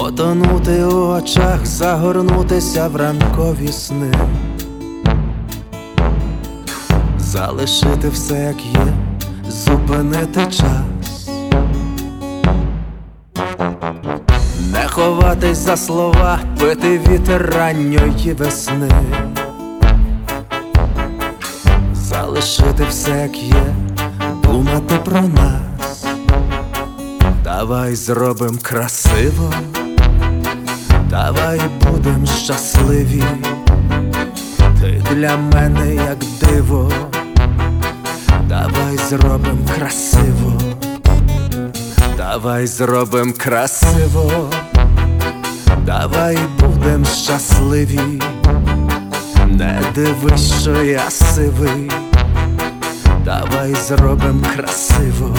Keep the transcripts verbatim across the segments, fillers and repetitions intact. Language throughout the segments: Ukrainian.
Потонути у очах, загорнутися в ранкові сни, залишити все як є, зупинити час, не ховатись за слова, пити вітер ранньої весни, залишити все як є, думати про нас. Давай зробим красиво, давай будем щасливі. Ти для мене як диво, давай зробим красиво, давай зробим красиво, давай будем щасливі. Не дивись, що я сивий, давай зробим красиво.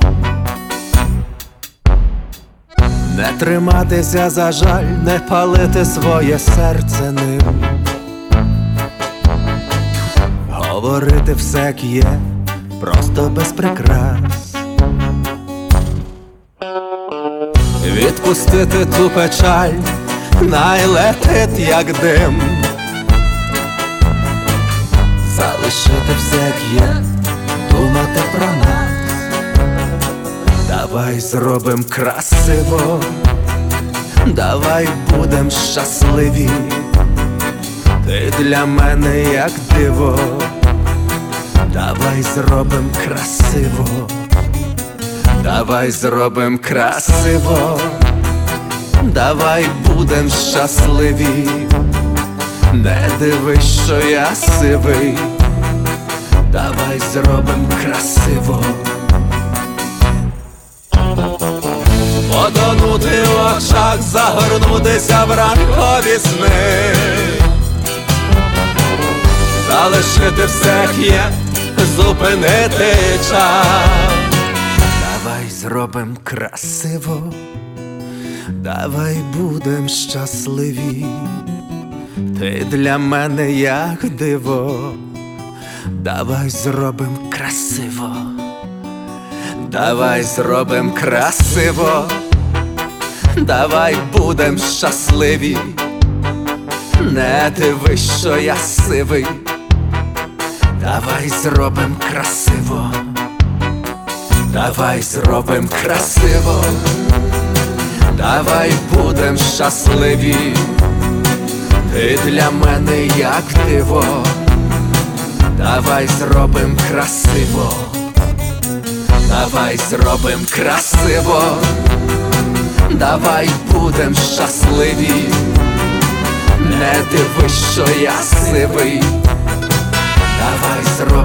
Не триматися за жаль, не палити своє серце ним, говорити все як є, просто без прикрас. Відпустити ту печаль, най летить як дим, залишити все як є, думати про нас. Давай зробим красиво, давай будем щасливі. Ти для мене як диво, давай зробим красиво, давай зробим красиво, давай будем щасливі. Не дивись, що я сивий, давай зробим красиво. Потонути в очах, загорнутися в ранкові сни, залишити все як є, зупинити час. Давай зробим красиво, давай будем щасливі. Ти для мене як диво, давай зробим красиво, давай зробим красиво, давай будем щасливі. Не дивись, що я сивий, давай зробим красиво, давай зробим красиво, давай будем щасливі. Ти для мене як диво, давай зробим красиво, давай зробим красиво, давай будем щасливі. Не дивись, що я сивий, давай зробим